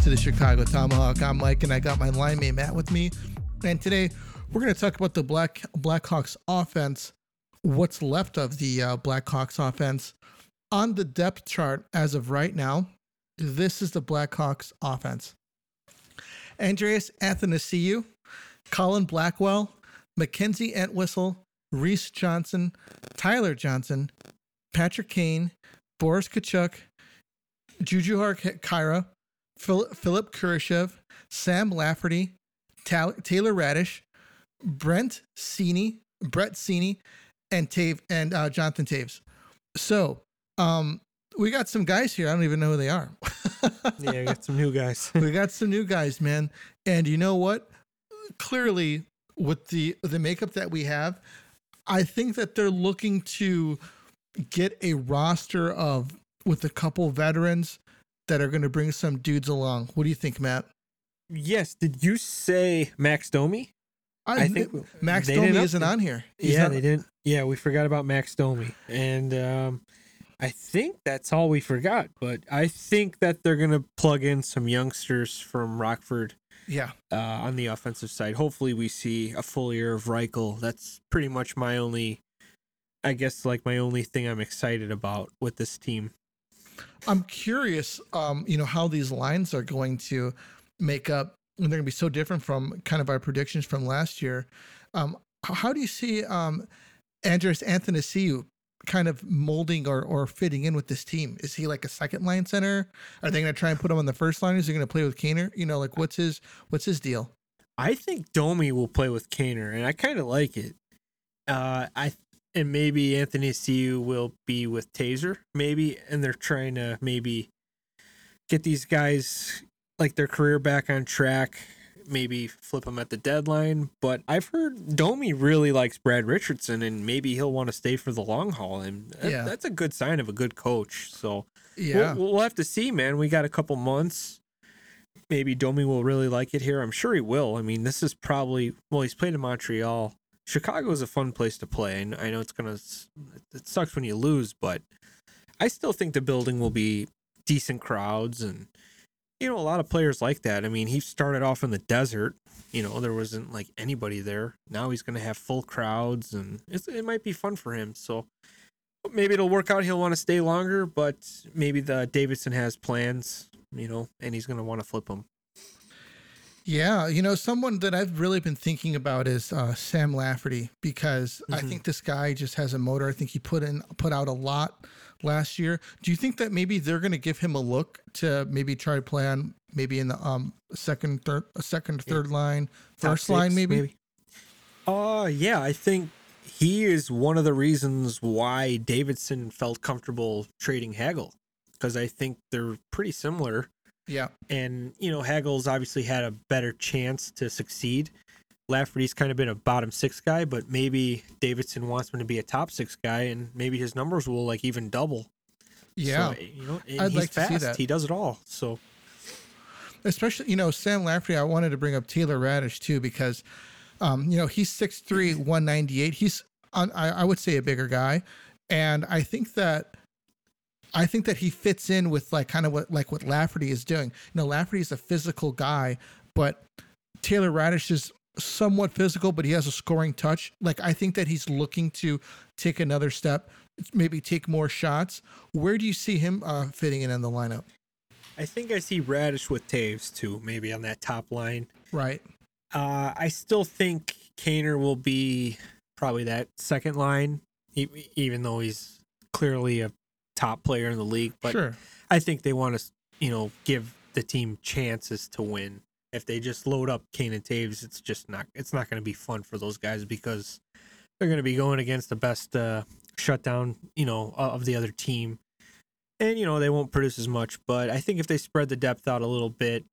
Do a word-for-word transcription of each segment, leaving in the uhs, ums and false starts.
to the Chicago Tomahawk. I'm Mike, and I got my line mate Matt with me. And today we're going to talk about the Black Blackhawks offense, what's left of the uh, Blackhawks offense. On the depth chart as of right now, this is the Blackhawks offense. Andreas Athanasiou, Colin Blackwell, Mackenzie Entwistle, Reese Johnson, Tyler Johnson, Patrick Kane, Boris Tkachuk, Jujhar Khaira, Phil, Philip Kurashev, Sam Lafferty, Ta- Taylor Radish, Brent Seney, Brett Seney, and Tave and uh, Jonathan Taves. So um, we got some guys here. I don't even know who they are. Yeah, we got some new guys. We got some new guys, man. And you know what? Clearly, with the the makeup that we have, I think that they're looking to get a roster of with a couple veterans that are going to bring some dudes along. What do you think, Matt? Yes. Did you say Max Domi? I, I think Max Domi isn't on here. He's yeah, not, they didn't. Yeah, we forgot about Max Domi. And um, I think that's all we forgot. But I think that they're going to plug in some youngsters from Rockford. Yeah. Uh, on the offensive side. Hopefully we see a full year of Reichel. That's pretty much my only, I guess, like my only thing I'm excited about with this team. I'm curious, um, you know, how these lines are going to make up, and they're going to be so different from kind of our predictions from last year. Um, how do you see um, Andreas Athanasiou kind of molding or, or fitting in with this team? Is he like a second line center? Are they going to try and put him on the first line? Is he going to play with Kaner? You know, like what's his what's his deal? I think Domi will play with Kaner, and I kind of like it. Uh, I and maybe Athanasiou will be with Taser, maybe, and they're trying to maybe get these guys like their career back on track. Maybe flip them at the deadline. But I've heard Domi really likes Brad Richardson, and maybe he'll want to stay for the long haul. And that, yeah. that's a good sign of a good coach. So yeah, we'll, we'll have to see, man. We got a couple months. Maybe Domi will really like it here. I'm sure he will. I mean, this is probably, well, he's played in Montreal. Chicago is a fun place to play. And I know it's going to, it sucks when you lose, but I still think the building will be decent crowds. And, you know, a lot of players like that. I mean, he started off in the desert. You know, there wasn't like anybody there. Now he's going to have full crowds, and it's, it might be fun for him. So maybe it'll work out. He'll want to stay longer, but maybe the Davidson has plans, you know, and he's going to want to flip them. Yeah, you know, someone that I've really been thinking about is uh, Sam Lafferty, because mm-hmm. I think this guy just has a motor. I think he put in put out a lot last year. Do you think that maybe they're going to give him a look to maybe try to play on maybe in the um second, third, second, third yeah. line, first line, maybe? maybe? Uh, yeah, I think he is one of the reasons why Davidson felt comfortable trading Hagel, because I think they're pretty similar. Yeah. And, you know, Hagel's obviously had a better chance to succeed. Lafferty's kind of been a bottom six guy, but maybe Davidson wants him to be a top six guy, and maybe his numbers will like even double. Yeah. So, you know, and I'd he's like fast. to see that. He does it all. So, especially, you know, Sam Lafferty, I wanted to bring up Taylor Radish too, because, um, you know, he's six three, one ninety-eight. He's, on, I, I would say, a bigger guy. And I think that I think that he fits in with like kind of what like what Lafferty is doing. You know, Lafferty is a physical guy, but Taylor Radish is somewhat physical, but he has a scoring touch. Like, I think that he's looking to take another step, maybe take more shots. Where do you see him uh, fitting in in the lineup? I think I see Radish with Taves too, maybe on that top line. Right. Uh, I still think Kaner will be probably that second line, even though he's clearly a top player in the league, but sure. I think they want to, you know, give the team chances to win. If they just load up Kane and Taves, it's just not, it's not going to be fun for those guys, because they're going to be going against the best uh, shutdown, you know, of the other team. And, you know, they won't produce as much, but I think if they spread the depth out a little bit,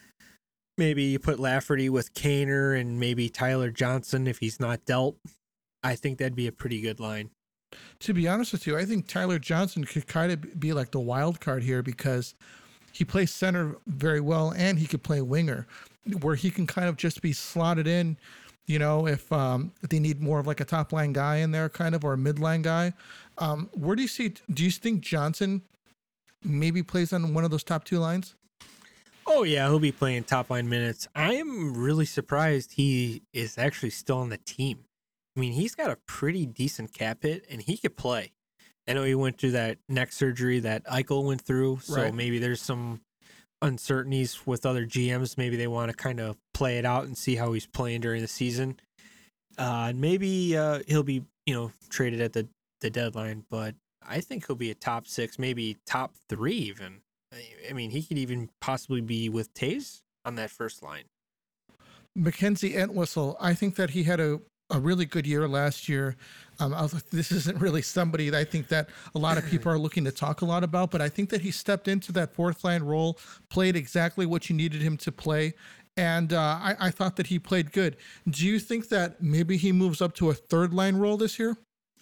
maybe you put Lafferty with Kaner and maybe Tyler Johnson if he's not dealt, I think that'd be a pretty good line. To be honest with you, I think Tyler Johnson could kind of be like the wild card here, because he plays center very well and he could play winger, where he can kind of just be slotted in, you know, if um, they need more of like a top line guy in there kind of, or a mid line guy. Um, where do you see, do you think Johnson maybe plays on one of those top two lines? Oh yeah, he'll be playing top line minutes. I am really surprised he is actually still on the team. I mean, he's got a pretty decent cap hit, and he could play. I know he went through that neck surgery that Eichel went through, so Right. maybe there's some uncertainties with other G Ms. Maybe they want to kind of play it out and see how he's playing during the season. Uh, and maybe uh, he'll be, you know, traded at the, the deadline, but I think he'll be a top six, maybe top three even. I mean, he could even possibly be with Taze on that first line. Mackenzie Entwistle, I think that he had a, a really good year last year. Um, I was, this isn't really somebody that I think that a lot of people are looking to talk a lot about, but I think that he stepped into that fourth line role, played exactly what you needed him to play. And uh, I, I thought that he played good. Do you think that maybe he moves up to a third line role this year?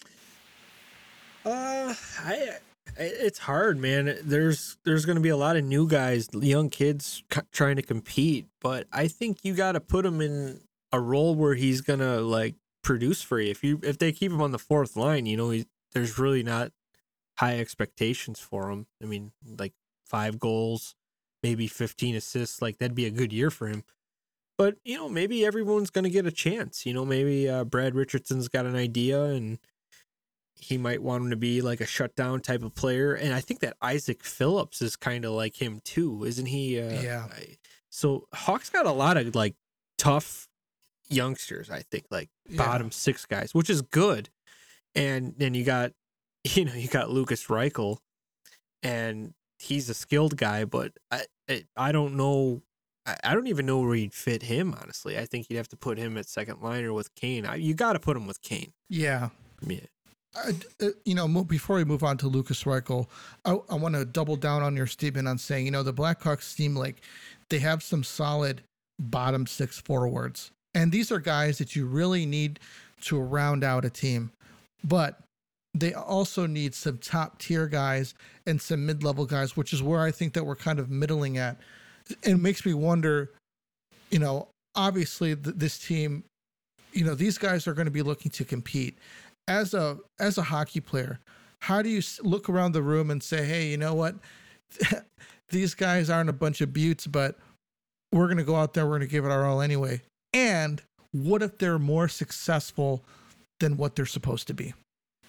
Uh, I it's hard, man. There's there's going to be a lot of new guys, young kids c- trying to compete, but I think you got to put him in a role where he's going to like produce for you. If you if they keep him on the fourth line, you know, he, there's really not high expectations for him. I mean, like five goals, maybe fifteen assists, like that'd be a good year for him. But, you know, maybe everyone's going to get a chance. You know, maybe uh, Brad Richardson's got an idea and he might want him to be like a shutdown type of player. And I think that Isaac Phillips is kind of like him too, isn't he? Uh, Yeah. I, so Hawks got a lot of like tough youngsters, I think, like Yeah. bottom six guys, which is good. And then you got, you know, you got Lucas Reichel, and he's a skilled guy, but I, I, I don't know. I, I don't even know where he'd fit him, honestly. I think you'd have to put him at second liner with Kane. I, you got to put him with Kane. Yeah. Yeah. I, uh, you know, mo- before we move on to Lucas Reichel, I, I want to double down on your statement on saying, you know, the Blackhawks seem like they have some solid bottom six forwards. And these are guys that you really need to round out a team. But they also need some top tier guys and some mid-level guys, which is where I think that we're kind of middling at. It makes me wonder, you know, obviously th- this team, you know, these guys are going to be looking to compete. As a as a hockey player, how do you s- look around the room and say, hey, you know what? These guys aren't a bunch of buttes, but we're going to go out there, we're going to give it our all anyway. And what if they're more successful than what they're supposed to be?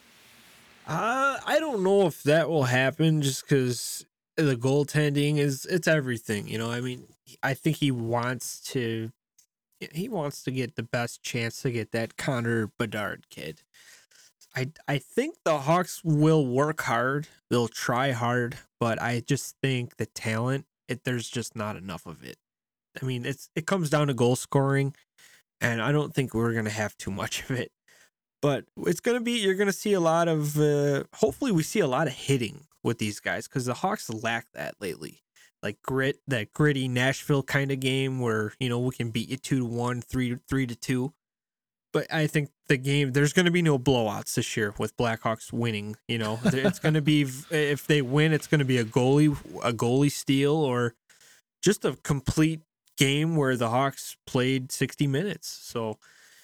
Uh, I don't know if that will happen just because the goaltending is, it's everything, you know. I mean, I think he wants to, he wants to get the best chance to get that Connor Bedard kid. I, I think the Hawks will work hard. They'll try hard, but I just think the talent, it, there's just not enough of it. I mean, it's it comes down to goal scoring, and I don't think we're going to have too much of it. But it's going to be, you're going to see a lot of, uh, hopefully we see a lot of hitting with these guys, because the Hawks lack that lately. Like grit, that gritty Nashville kind of game where, you know, we can beat you two to one, three, three to two. But I think the game, there's going to be no blowouts this year with Blackhawks winning. You know, it's going to be, if they win, it's going to be a goalie, a goalie steal, or just a complete game where the Hawks played sixty minutes. So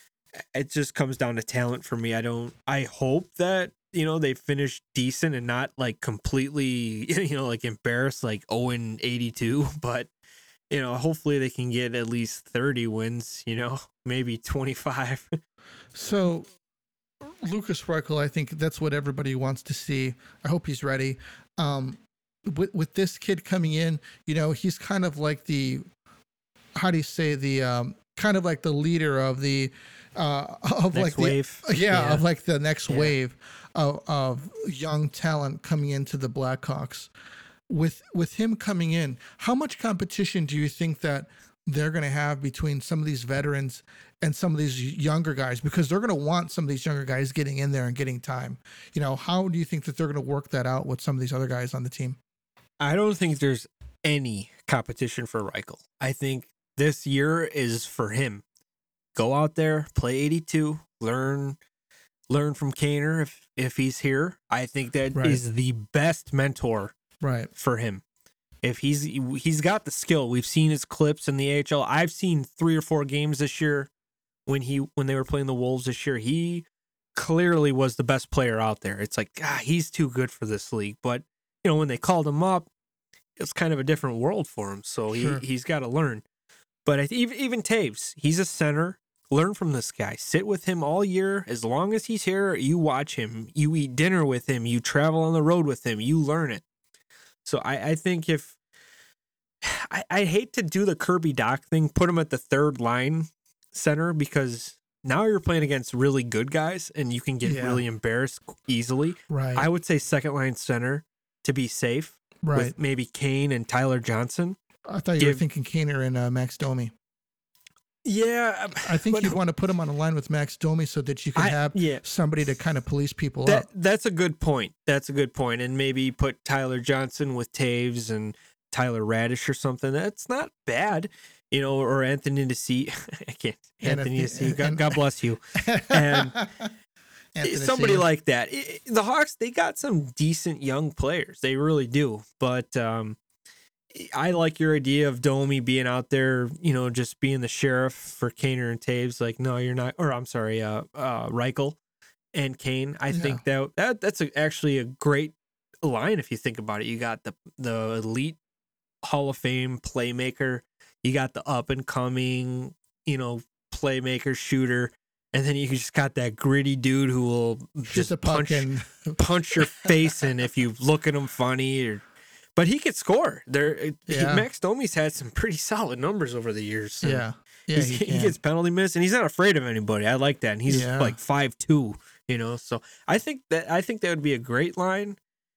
it just comes down to talent for me. I don't, I hope that, you know, they finish decent and not like completely, you know, like embarrassed, like oh and eighty-two, but you know, hopefully they can get at least thirty wins, you know, maybe twenty-five. So Lucas Reichel, I think that's what everybody wants to see. I hope he's ready. Um, with, with this kid coming in, you know, he's kind of like the, how do you say, the, um, kind of like the leader of the, uh, of Next like the, wave. yeah, Yeah. of like the next Yeah. wave of, of young talent coming into the Blackhawks. With, with him coming in, how much competition do you think that they're going to have between some of these veterans and some of these younger guys? Because they're going to want some of these younger guys getting in there and getting time. You know, how do you think that they're going to work that out with some of these other guys on the team? I don't think there's any competition for Reichel. I think this year is for him. Go out there, play eighty-two, learn learn from Kaner if if he's here. I think that Right. is the best mentor Right. for him. If he's he's got the skill. We've seen his clips in the A H L. I've seen three or four games this year when he when they were playing the Wolves this year. He clearly was the best player out there. It's like, ah, he's too good for this league. But you know, when they called him up, it's kind of a different world for him. So he, Sure. he's got to learn. But I th- even, even Taves, he's a center. Learn from this guy. Sit with him all year. As long as he's here, you watch him. You eat dinner with him. You travel on the road with him. You learn it. So I, I think if I, I hate to do the Kirby Doc thing, put him at the third line center, because now you're playing against really good guys and you can get Yeah. really embarrassed easily. Right. I would say second line center to be safe, right. with maybe Kane and Tyler Johnson. I thought you were give- thinking Kaner and uh, Max Domi. Yeah, I think but- you'd want to put him on a line with Max Domi so that you can I- have yeah. somebody to kind of police people That up. that's a good point. That's a good point. And maybe put Tyler Johnson with Taves and Tyler Radish or something. That's not bad, you know. Or Anthony Deci. I can't. Anthony Deci. God, God bless you. And Anthony somebody Dacius. like that. I- the Hawks, they got some decent young players. They really do. But um, I like your idea of Domi being out there, you know, just being the sheriff for Kaner and Taves. Like, no, you're not. Or I'm sorry, uh, uh, Reichel and Kane. I Yeah. think that, that that's a, actually a great line if you think about it. You got the the elite Hall of Fame playmaker. You got the up and coming, you know, playmaker shooter. And then you just got that gritty dude who will Shoot just the puck punch, and punch your face in if you look at him funny. Or, but he could score. There, he- Yeah. Max Domi's had some pretty solid numbers over the years. And yeah, yeah, he's- he, he, can. gets penalty miss, and he's not afraid of anybody. I like that. And he's Yeah. like five two, you know. So I think that I think that would be a great line.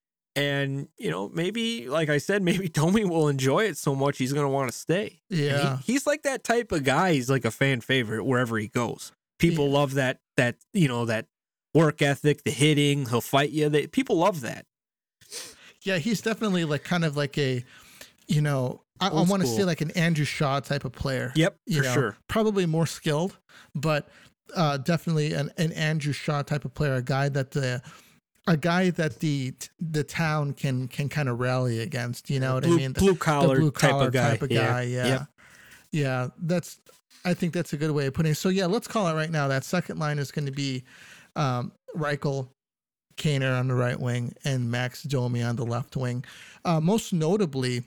And you know, maybe like I said, maybe Domi will enjoy it so much he's gonna want to stay. And he- Yeah. he's like that type of guy. He's like a fan favorite wherever he goes. People Yeah. love that that you know that work ethic, the hitting. He'll fight you. They, people love that. Yeah, he's definitely like kind of like a, you know, I, I Old want to school. say like an Andrew Shaw type of player. Yep, you for know, sure. Probably more skilled, but uh, definitely an, an Andrew Shaw type of player, a guy that the a guy that the the town can can kind of rally against. You know what blue, I mean? The, blue the collar blue type collar of guy. type of Yeah. guy. Yeah. Yep. Yeah, that's. I think that's a good way of putting it. So yeah, let's call it right now. That second line is going to be um, Reichel, Kaner on the right wing, and Max Domi on the left wing. Uh, most notably,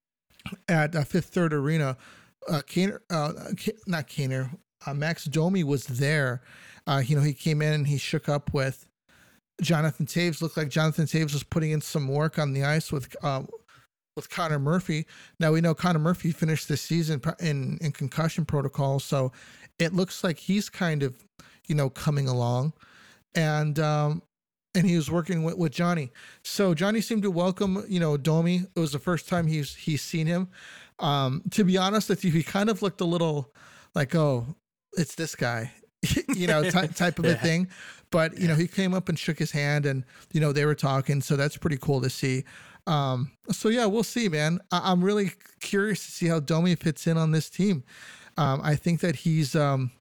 at uh, Fifth Third Arena, uh, Kaner, uh, K- not Kaner, uh, Max Domi was there. Uh, you know, he came in and he shook up with Jonathan Taves. Looked like Jonathan Taves was putting in some work on the ice with uh, with Connor Murphy. Now we know Connor Murphy finished this season pro- in in concussion protocol, so it looks like he's kind of, you know, coming along, and um, and he was working with, with Johnny. So Johnny seemed to welcome, you know, Domi. It was the first time he's he's seen him. Um, to be honest with you, he kind of looked a little like, oh, it's this guy, you know, ty- type of a Yeah. thing. But you know, he came up and shook his hand, and you know, they were talking. So that's pretty cool to see. Um, so yeah, we'll see, man. I- I'm really curious to see how Domi fits in on this team. Um, I think that he's, um,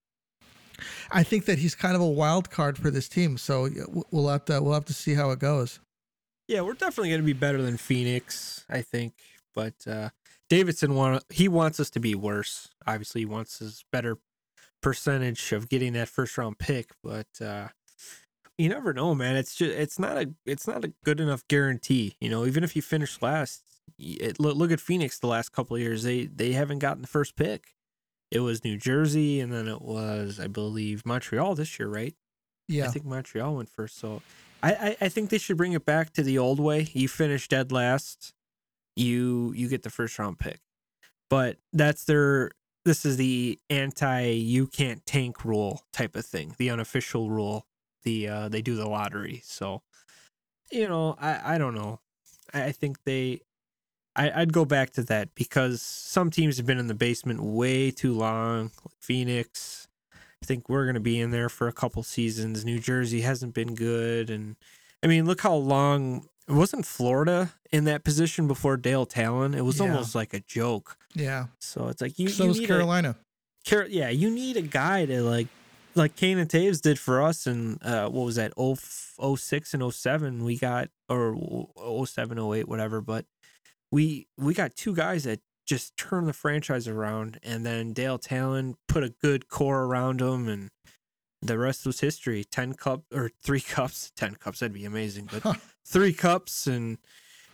I think that he's kind of a wild card for this team. So yeah, w- we'll have to we'll have to see how it goes. Yeah, we're definitely going to be better than Phoenix, I think. But uh, Davidson want he wants us to be worse. Obviously, he wants his better percentage of getting that first round pick. But uh, you never know, man. It's just it's not a it's not a good enough guarantee. You know, even if you finish last, it, look, look at Phoenix the last couple of years. They they haven't gotten the first pick. It was New Jersey, and then it was, I believe, Montreal this year, right? Yeah, I think Montreal went first. So I, I, I think they should bring it back to the old way. You finish dead last, you you get the first round pick. But that's their this is the anti you can't tank rule type of thing, the unofficial rule. The uh, they do the lottery. So you know, I, I don't know. I, I think they I, I'd go back to that because some teams have been in the basement way too long. Like Phoenix, I think we're going to be in there for a couple seasons. New Jersey hasn't been good. And I mean, look how long, wasn't Florida in that position before Dale Talon? It was Yeah. almost like a joke. yeah. So it's like, you, So you is need Carolina. A, Car- yeah, you need a guy to like, like Kane and Taves did for us. And uh, what was that? oh six and oh seven we got, or oh seven, oh eight, whatever. But we, we got two guys that just turned the franchise around, and then Dale Talon put a good core around him, and the rest was history. Ten cup or three cups, ten cups, that'd be amazing. But Huh. three cups, and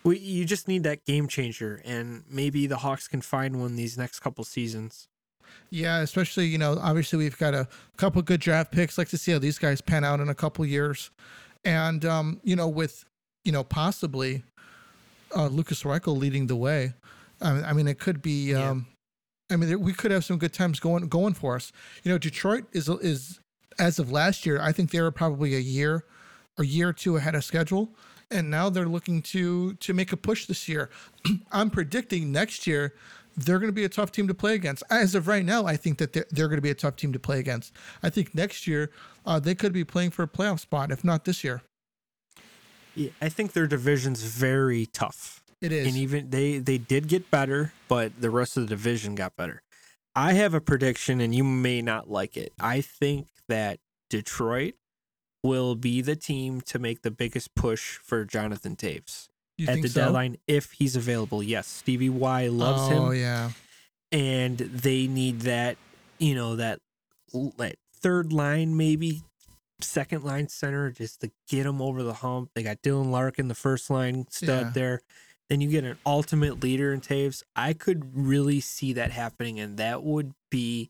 We, you just need that game changer, and maybe the Hawks can find one these next couple seasons. Yeah, especially, you know, obviously we've got a couple good draft picks. Like to see how these guys pan out in a couple years. And, um, you know, with, you know, possibly uh, Lucas Reichel leading the way. I, I mean, it could be, um, yeah. I mean, we could have some good times going going for us. You know, Detroit is, is as of last year, I think they were probably a year, a year or two ahead of schedule. And now they're looking to to make a push this year. I'm predicting next year they're going to be a tough team to play against. As of right now, I think that they're, they're going to be a tough team to play against. I think next year uh, they could be playing for a playoff spot, if not this year. Yeah, I think their division's very tough. It is. And even they, they did get better, but the rest of the division got better. I have a prediction, and you may not like it. I think that Detroit will be the team to make the biggest push for Jonathan Taves You at think the so? deadline if he's available. Yes, Stevie Y loves oh, him. Oh, yeah. And they need that, you know, that, that third line, maybe second line center, just to get him over the hump. They got Dylan Larkin, the first line stud Yeah. there. Then you get an ultimate leader in Taves. I could really see that happening, and that would be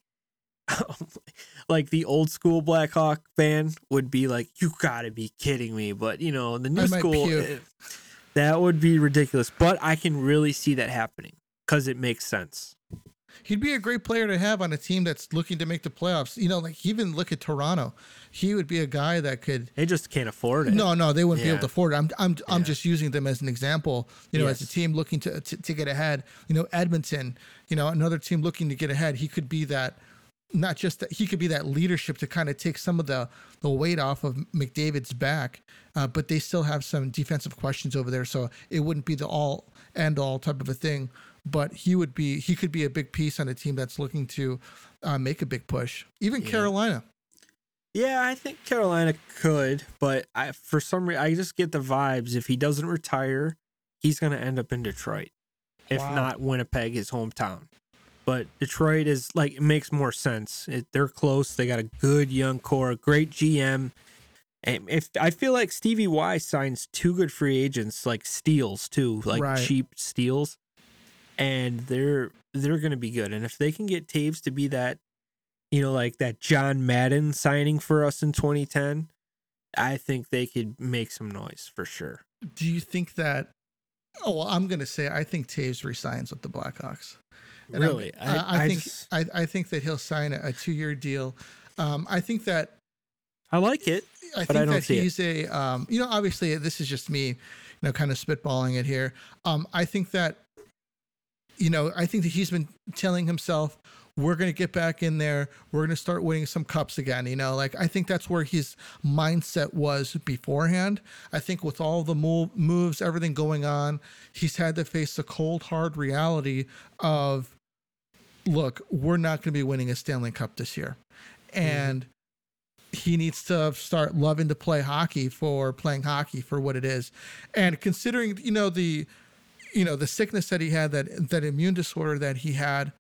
like the old school Blackhawk fan would be like, you gotta be kidding me. But, you know, the new I might school, puke. eh, that would be ridiculous. But I can really see that happening because it makes sense. He'd be a great player to have on a team that's looking to make the playoffs. You know, like even look at Toronto. He would be a guy that could. They just can't afford it. No, no, they wouldn't be Yeah. able to afford it. I'm, I'm, I'm Yeah. just using them as an example. You know, as a Yes. team looking to, to to get ahead. You know, Edmonton. You know, another team looking to get ahead. He could be that. Not just that, he could be that leadership to kind of take some of the the weight off of McDavid's back. Uh, but they still have some defensive questions over there, so it wouldn't be the all and all type of a thing. But he would be, he could be a big piece on a team that's looking to uh, make a big push. Even Yeah. Carolina. Yeah, I think Carolina could, but I for some reason I just get the vibes if he doesn't retire, he's going to end up in Detroit. If Wow. not Winnipeg, his hometown. But Detroit is like, it makes more sense. It, they're close. They got a good young core, great G M. And if I feel like Stevie Y signs two good free agents, like steals too, like Right. cheap steals, and they're they're going to be good. And if they can get Taves to be that, you know, like that John Madden signing for us in twenty ten, I think they could make some noise for sure. Do you think that? Oh, well, I'm going to say I think Taves resigns with the Blackhawks. And I'm- Really? I, I, I think just- I, I think that he'll sign a, a two-year deal. Um, I think that I like it. I But think I don't that see it. he's a um, you know, obviously this is just me, you know, kind of spitballing it here. Um, I think that you know, I think that he's been telling himself, we're going to get back in there. We're going to start winning some cups again. You know, like I think that's where his mindset was beforehand. I think with all the move, moves, everything going on, he's had to face the cold, hard reality of, look, we're not going to be winning a Stanley Cup this year. And he needs to start loving to play hockey for playing hockey for what it is. And considering, you know, the, you know, the sickness that he had, that, that immune disorder that he had,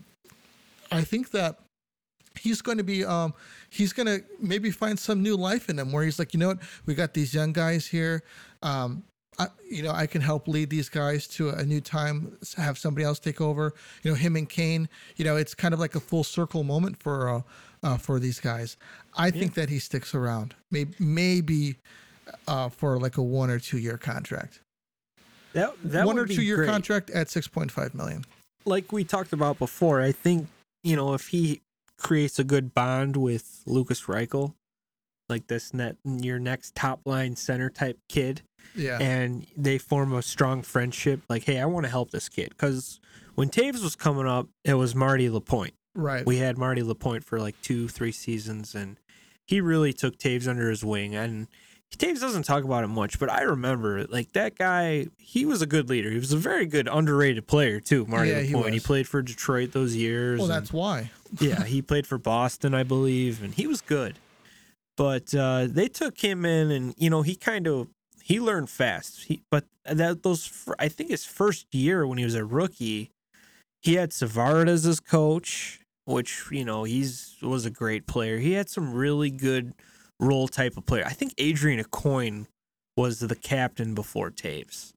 I think that he's going to be, um, he's going to maybe find some new life in him where he's like, you know what, we got these young guys here. Um, I, you know, I can help lead these guys to a new time, have somebody else take over, you know, him and Kane, you know, it's kind of like a full circle moment for, uh, uh for these guys. I think that he sticks around, maybe, maybe, uh, for like a one or two year contract, That that one would or be two year great. contract at six point five million. Like we talked about before, I think, you know, if he creates a good bond with Lucas Reichel, like this net your next top line center type kid, Yeah. and they form a strong friendship, like, hey, I want to help this kid. Because when Taves was coming up, it was Marty Lapointe. Right. We had Marty Lapointe for like two, three seasons, and he really took Taves under his wing. And Taves doesn't talk about it much, but I remember, like, that guy, he was a good leader. He was a very good, underrated player, too, Marty Yeah, he Lapointe. He, was. played for Detroit those years. Well, and- that's why. yeah, he played for Boston, I believe, and he was good. But uh, they took him in, and, you know, he kind of, he learned fast. He, but that those, fir- I think his first year when he was a rookie, he had Savard as his coach, which, you know, he's was a great player. He had some really good role type of player. I think Adrian Aucoin was the captain before Taves.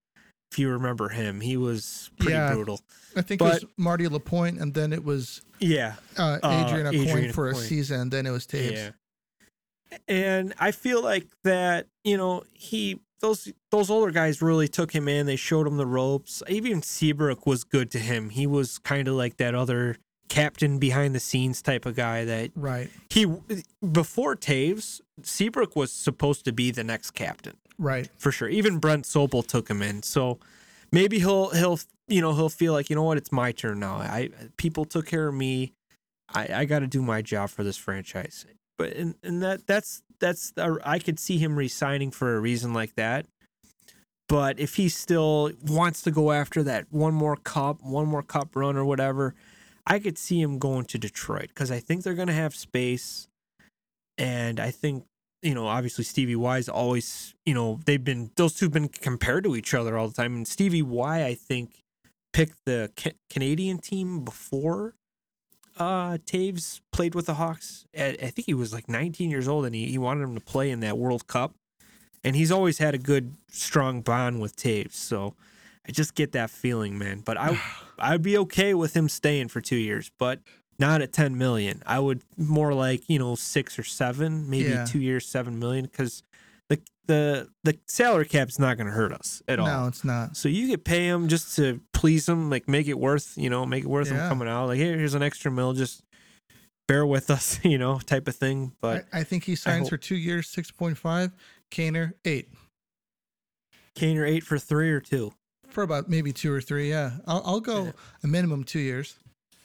If you remember him, he was pretty Yeah. brutal. I think But- it was Marty Lapointe, and then it was Yeah. uh, Uh, Adrian Aucoin Adrian for a Aucoin. season, and then it was Taves. Yeah. And I feel like that, you know, he those those older guys really took him in. They showed him the ropes. Even Seabrook was good to him. He was kind of like that other captain behind the scenes type of guy that Right, he before Taves, Seabrook was supposed to be the next captain right. for sure. Even Brent Sobel took him in. So maybe he'll he'll you know, he'll feel like, you know what, it's my turn now. I people took care of me. I, I got to do my job for this franchise. But and, and that that's that's uh, I could see him re-signing for a reason like that. But if he still wants to go after that one more cup, one more cup run or whatever, I could see him going to Detroit because I think they're going to have space. And I think, you know, obviously Stevie Y's always, you know, they've been, those two have been compared to each other all the time. And Stevie Y, I think, picked the ca- Canadian team before uh, Taves played with the Hawks. I, I think he was like nineteen years old and he, he wanted him to play in that World Cup. And he's always had a good, strong bond with Taves. So I just get that feeling, man. But I, I'd be okay with him staying for two years, but not at ten million. I would more like, you know, six or seven, maybe Yeah. two years, seven million, because the the the salary cap's not going to hurt us at all. No, it's not. So you could pay him just to please him, like make it worth, you know, make it worth him Yeah. coming out. Like, hey, here's an extra mil, just bear with us, you know, type of thing. But I, I think he signs hope- for two years, six point five. Kaner, eight. Kaner eight for three or two. For about maybe two or three, yeah. I'll, I'll go Yeah. a minimum two years.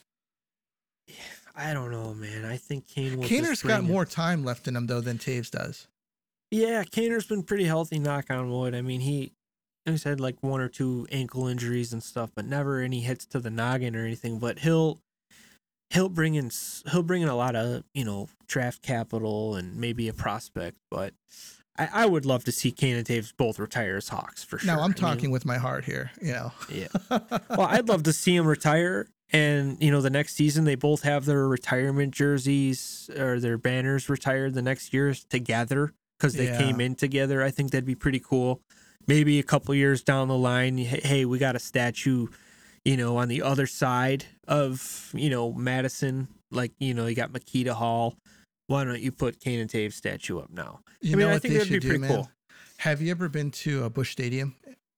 I don't know, man. I think Kane will. Kaner's just got bring it. more time left in him, though, than Taves does. Yeah, Kaner's been pretty healthy, knock on wood. I mean, he he's had like one or two ankle injuries and stuff, but never any hits to the noggin or anything. But he'll he'll bring in s- he'll bring in a lot of, you know, draft capital and maybe a prospect. But I, I would love to see Kane and Taves both retire as Hawks for sure. Now, I I'm mean, talking with my heart here, you know. yeah. Well, I'd love to see him retire. And, you know, the next season, they both have their retirement jerseys or their banners retired the next year together because they Yeah. came in together. I think that'd be pretty cool. Maybe a couple years down the line, hey, hey, we got a statue, you know, on the other side of, you know, Madison. Like, you know, you got Makita Hall. Why don't you put Kane and Taves statue up now? You I mean, know I what think they that'd be should do, pretty man? cool. Have you ever been to a Busch Stadium?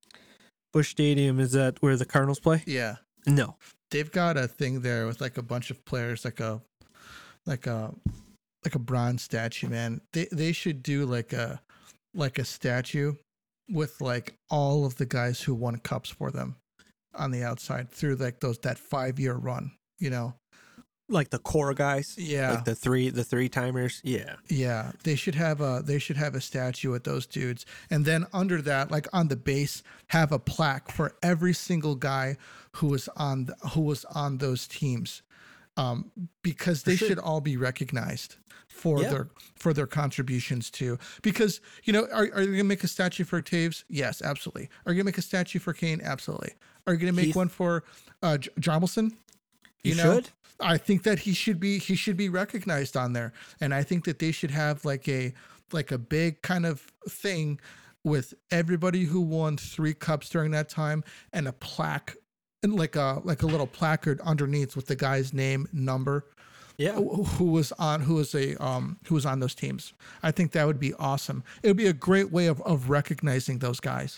Busch Stadium, is that where the Cardinals play? Yeah. No. They've got a thing there with like a bunch of players, like a like a like a bronze statue, man. They they should do like a like a statue with like all of the guys who won cups for them on the outside through like those that five year run, you know. Like the core guys? Yeah. Like the three the three timers? Yeah. Yeah, they should have a they should have a statue with those dudes, and then under that, like on the base, have a plaque for every single guy who was on the, who was on those teams, um, because they sure. should all be recognized for Yeah. their for their contributions too. Because you know, are are you gonna make a statue for Taves? Yes, absolutely. Are you gonna make a statue for Kane? Absolutely. Are you gonna make Heath- one for uh, J- Jarmelson? You know? should? I think that he should be he should be recognized on there, and I think that they should have like a like a big kind of thing with everybody who won three cups during that time, and a plaque and like a like a little placard underneath with the guy's name, number, Yeah. who who was on who was a um who was on those teams. I think that would be awesome. It would be a great way of of recognizing those guys.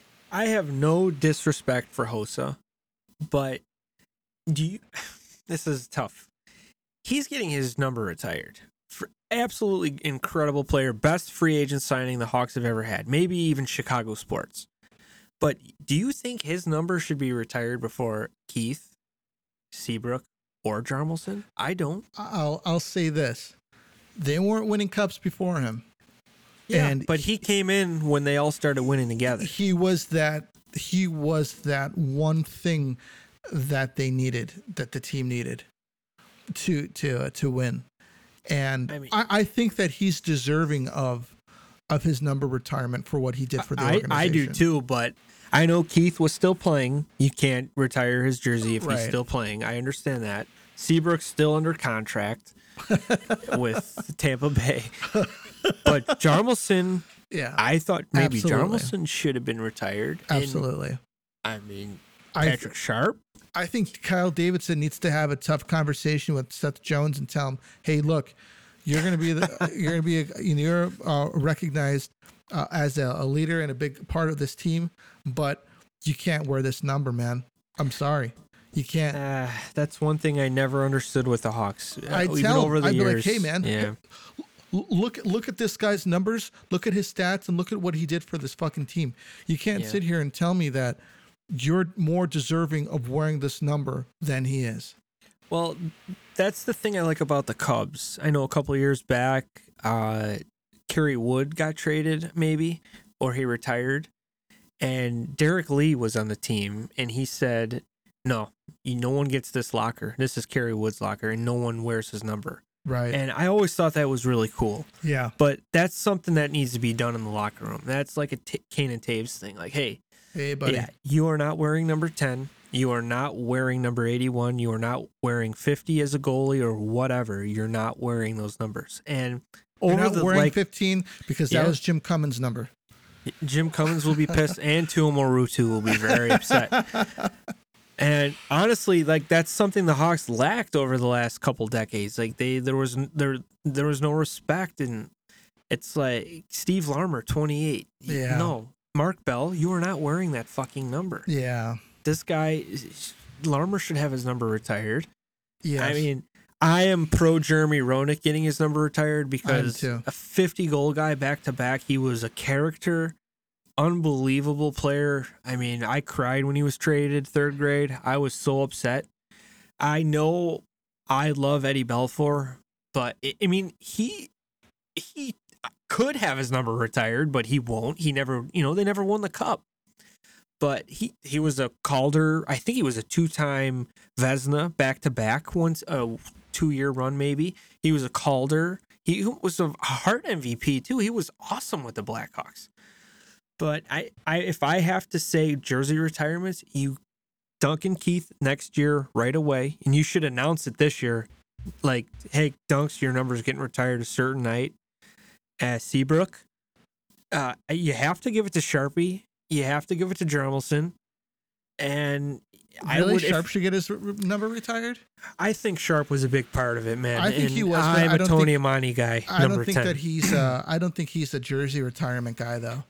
I have no disrespect for Hossa, but do you this is tough. He's getting his number retired. For absolutely incredible player, best free agent signing the Hawks have ever had, maybe even Chicago sports. But do you think his number should be retired before Keith, Seabrook, or Jarmelson? I don't. I'll I'll say this: they weren't winning cups before him. Yeah, And but he came in when they all started winning together. he was that he was that one thing that they needed, that the team needed to to uh, to win. And I I, mean- I, think that he's deserving of of his number retirement for what he did for the I, organization. I do too, but I know Keith was still playing. You can't retire his jersey if Right. he's still playing. I understand that. Seabrook's still under contract with Tampa Bay. But Jarmelson, Yeah, I thought maybe Absolutely. Jarmelson should have been retired. And absolutely. I mean, I Patrick Sharp. I think Kyle Davidson needs to have a tough conversation with Seth Jones and tell him, "Hey, look, you're going to be the, you're going to be a, you know, you're uh, recognized uh, as a, a leader and a big part of this team, but you can't wear this number, man. I'm sorry, you can't." Uh, that's one thing I never understood with the Hawks. Uh, I even tell over him, the I'd be years. like, "Hey, man, Yeah. l- look look at this guy's numbers, look at his stats, and look at what he did for this fucking team. You can't Yeah. sit here and tell me that you're more deserving of wearing this number than he is." Well, that's the thing I like about the Cubs. I know a couple of years back, uh, Kerry Wood got traded, maybe, or he retired, and Derek Lee was on the team, and he said, "No, you, no one gets this locker. This is Kerry Wood's locker, and no one wears his number." Right. And I always thought that was really cool. Yeah. But that's something that needs to be done in the locker room. That's like a t- Kane and Taves thing. Like, hey, Hey, buddy. yeah, you are not wearing number ten. You are not wearing number eighty-one. You are not wearing fifty as a goalie or whatever. You're not wearing those numbers. And You're over not the wearing like, fifteen because Yeah. that was Jim Cummins' number. Jim Cummins will be pissed, and Tuomo will be very upset. And honestly, like that's something the Hawks lacked over the last couple decades. Like they, there was there there was no respect, and it's like Steve Larmer, twenty-eight. Yeah. No, Mark Bell, you are not wearing that fucking number. Yeah. This guy, Larmer should have his number retired. Yes. I mean, I am pro Jeremy Roenick getting his number retired because too. a fifty goal guy back to back. He was a character, unbelievable player. I mean, I cried when he was traded third grade. I was so upset. I know I love Eddie Belfour, but I I mean, he he could have his number retired, but he won't. He never, you know, they never won the cup. But he, he was a Calder. I think he was a two-time Vezina back-to-back once, a two-year run maybe. He was a Calder. He was a Hart M V P too. He was awesome with the Blackhawks. But I, I if I have to say jersey retirements, you Duncan Keith next year right away, and you should announce it this year. Like, hey, Dunks, your number's getting retired a certain night. At Seabrook, uh, you have to give it to Sharpie. You have to give it to Jermelson. And I Really, would, Sharp if, should get his r- r- number retired. I think Sharp was a big part of it, man. I think And he was, but I'm I a don't Tony think- Amani guy. I number don't think ten. that he's. Uh, I don't think he's a jersey retirement guy, though.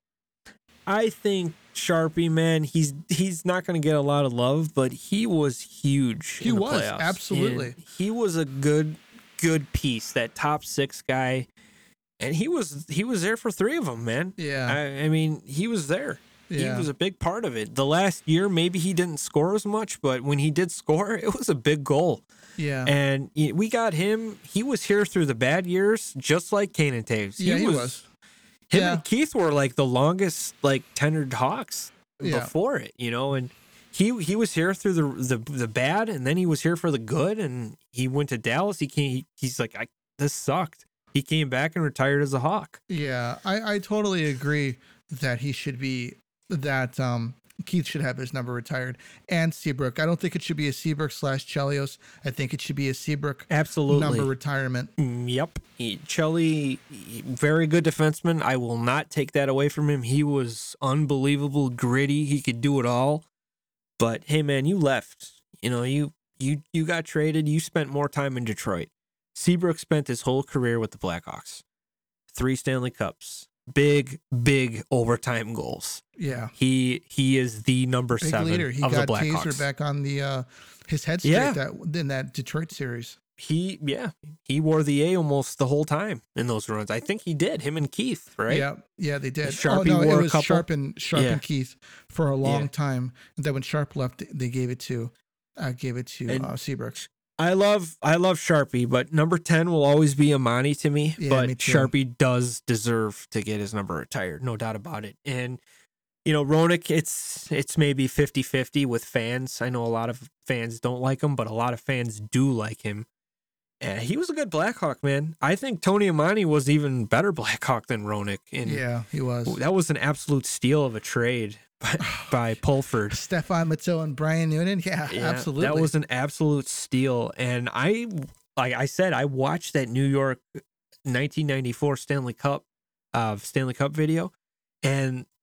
I think Sharpie, man, he's he's not going to get a lot of love, but he was huge. He in the was, playoffs. absolutely. And he was a good good piece, that top six guy, and he was he was there for three of them, man. Yeah. I, I mean, he was there. Yeah. He was a big part of it. The last year, maybe he didn't score as much, but when he did score, it was a big goal. Yeah. And y- we got him. He was here through the bad years, just like Kane and Taves. yeah, he was. Him Yeah. and Keith were like the longest like tenured Hawks Yeah. before it, you know, and he he was here through the the the bad, and then he was here for the good, and he went to Dallas. He came. He, he's like, I, this sucked. He came back and retired as a Hawk. Yeah, I, I totally agree that he should be that um Keith should have his number retired, and Seabrook. I don't think it should be a Seabrook slash Chelios. I think it should be a Seabrook Absolutely. number retirement. Mm, Yep. He, Chelly, very good defenseman. I will not take that away from him. He was unbelievable, gritty. He could do it all. But hey, man, you left. You know, you you you got traded. You spent more time in Detroit. Seabrook spent his whole career with the Blackhawks. Three Stanley Cups. Big, big overtime goals. Yeah, He he is the number big seven leader. He of the got Taser Blackhawks. back on the uh his head straight Yeah. that in that Detroit series. He yeah, he wore the A almost the whole time in those runs. I think he did. Him and Keith, right? Yeah, yeah, they did. Sharpie oh, no, wore it a was couple. Sharp and Sharp Yeah. and Keith for a long Yeah. time. And then when Sharp left, they gave it to uh, gave it to And- uh, Seabrook. I love I love Sharpie, but number ten will always be Amani to me. Yeah, but me too. Sharpie does deserve to get his number retired, no doubt about it. And you know, Roenick, it's it's maybe fifty-fifty with fans. I know a lot of fans don't like him, but a lot of fans do like him. And he was a good Blackhawk, man. I think Tony Amani was even better Blackhawk than Roenick. And Yeah, he was. that was an absolute steal of a trade by, by Pulford. Stefan Matteau and Brian Noonan. Yeah, Yeah, absolutely. That was an absolute steal. And I, like I said, I watched that New York nineteen ninety-four Stanley Cup, uh, Stanley Cup video, and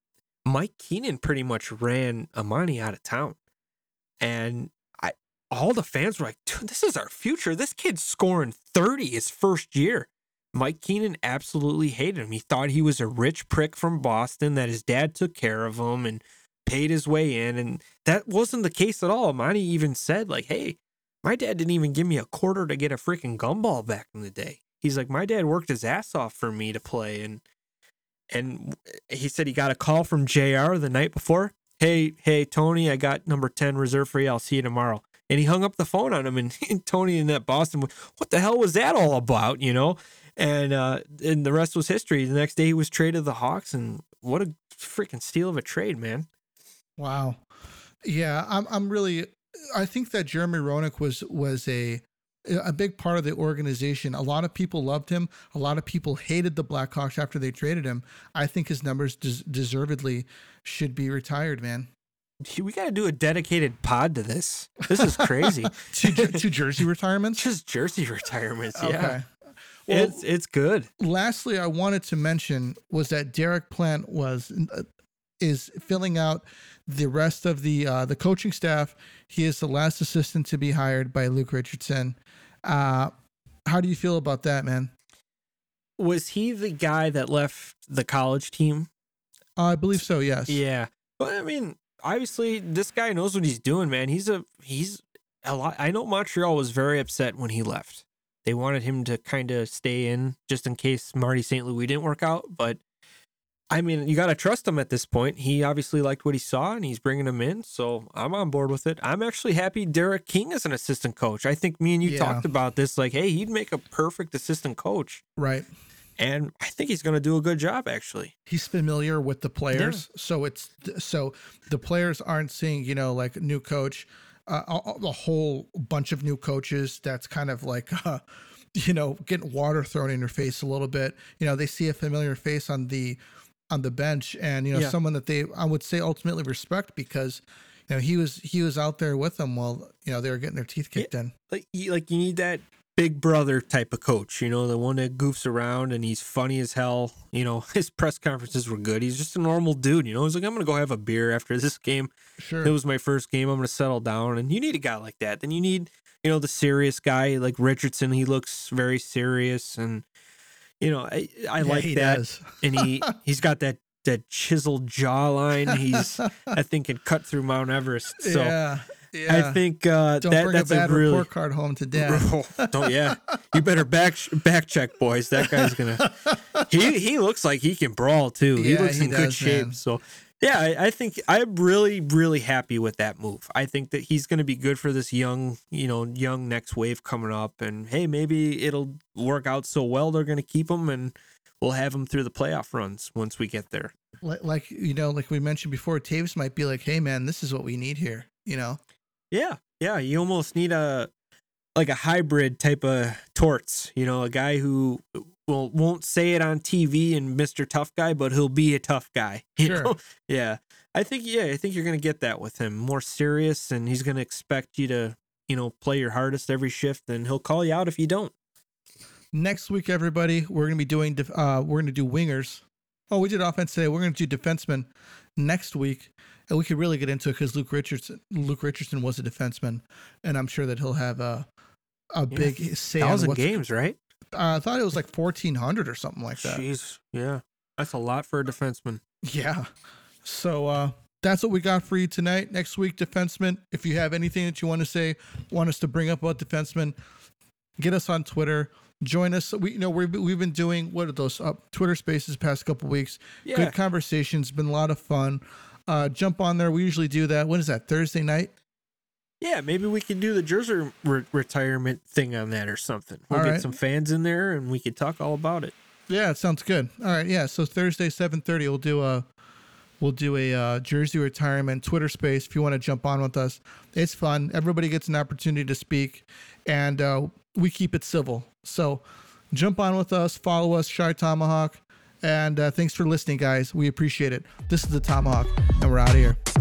Mike Keenan pretty much ran Amani out of town. And I, all the fans were like, dude, this is our future. This kid's scoring thirty his first year. Mike Keenan absolutely hated him. He thought he was a rich prick from Boston, that his dad took care of him and paid his way in. And that wasn't the case at all. Amani even said, like, hey, my dad didn't even give me a quarter to get a freaking gumball back in the day. He's like, my dad worked his ass off for me to play. And and he said he got a call from J R the night before. Hey, hey, Tony, I got number ten reserved for you. I'll see you tomorrow. And he hung up the phone on him. And, and Tony in that Boston, what the hell was that all about, you know? And uh, and the rest was history. The next day he was traded to the Hawks, and what a freaking steal of a trade, man. Wow. Yeah, I'm I'm really I think that Jeremy Roenick was was a a big part of the organization. A lot of people loved him. A lot of people hated the Blackhawks after they traded him. I think his numbers des- deservedly should be retired, man. We got to do a dedicated pod to this. This is crazy. to, to jersey retirements? Just jersey retirements, yeah. Okay. Well, it's it's good. Lastly, I wanted to mention was that Derek Plant was uh, is filling out the rest of the uh, the coaching staff. He is the last assistant to be hired by Luke Richardson. Uh, how do you feel about that, man? Was he the guy that left the college team? Uh, I believe so. Yes. Yeah. But I mean, obviously, this guy knows what he's doing, man. He's a he's a lot. I know Montreal was very upset when he left. They wanted him to kind of stay in just in case Marty Saint Louis didn't work out. But, I mean, you got to trust him at this point. He obviously liked what he saw, and he's bringing him in. So I'm on board with it. I'm actually happy Derek King is an assistant coach. I think me and you Yeah. talked about this. Like, hey, he'd make a perfect assistant coach. Right. And I think he's going to do a good job, actually. He's familiar with the players. Yeah. So it's so the players aren't seeing, you know, like new coach. Uh, a, a whole bunch of new coaches that's kind of like, uh, you know, getting water thrown in your face a little bit. You know, they see a familiar face on the on the bench, and you know, yeah. someone that they I would say ultimately respect because you know he was he was out there with them while you know they were getting their teeth kicked yeah. in. Like you, like you need that big brother type of coach, you know, the one that goofs around and he's funny as hell. You know, his press conferences were good. He's just a normal dude, you know. He's like, I'm going to go have a beer after this game. Sure. It was my first game. I'm going to settle down. And you need a guy like that. Then you need, you know, the serious guy like Richardson. He looks very serious. And, you know, I, I yeah, like he that. Does. And he, he's got that, that chiseled jawline. He's, I think, can cut through Mount Everest. So, yeah. Yeah. I think uh, don't that, bring that's a bad a really, report card home to dad. Oh, don't yeah. You better back back check, boys. That guy's gonna. He he looks like he can brawl too. He Yeah, looks he in does, good shape. man. So yeah, I, I think I'm really really happy with that move. I think that he's gonna be good for this young you know young next wave coming up. And hey, maybe it'll work out so well they're gonna keep him and we'll have him through the playoff runs once we get there. Like, like you know, like we mentioned before, Taves might be like, "Hey, man, this is what we need here." You know. Yeah. Yeah, you almost need a like a hybrid type of Torts, you know, a guy who will won't say it on T V and Mister Tough Guy, but he'll be a tough guy. You Sure. know? Yeah. I think yeah, I think you're gonna get that with him. More serious, and he's gonna expect you to, you know, play your hardest every shift, and he'll call you out if you don't. Next week, everybody, we're gonna be doing def- uh we're gonna do wingers. Oh, we did offense today. We're gonna do defensemen next week. And we could really get into it because Luke Richardson, Luke Richardson was a defenseman, and I'm sure that he'll have a a Yeah, big say on Thousand what's, games, right? Uh, I thought it was like fourteen hundred or something like that. Jeez, yeah, that's a lot for a defenseman. Yeah. So uh, that's what we got for you tonight. Next week, defenseman. If you have anything that you want to say, want us to bring up about defensemen, get us on Twitter. Join us. We you know we've we've been doing what are those uh, Twitter Spaces past couple weeks. Yeah. Good conversations. Been a lot of fun. Uh, jump on there. We usually do that. When is that? Thursday night? Yeah, maybe we could do the jersey re- retirement thing on that or something. We'll All get right. some fans in there and we could talk all about it. Yeah, it sounds good. All right, yeah. So Thursday, seven thirty, we'll do a we'll do a uh, jersey retirement Twitter space. If you want to jump on with us, it's fun. Everybody gets an opportunity to speak, and uh, we keep it civil. So jump on with us. Follow us, Shy Tomahawk, and uh, thanks for listening, guys. We appreciate it. This is the Tomahawk, and we're out of here.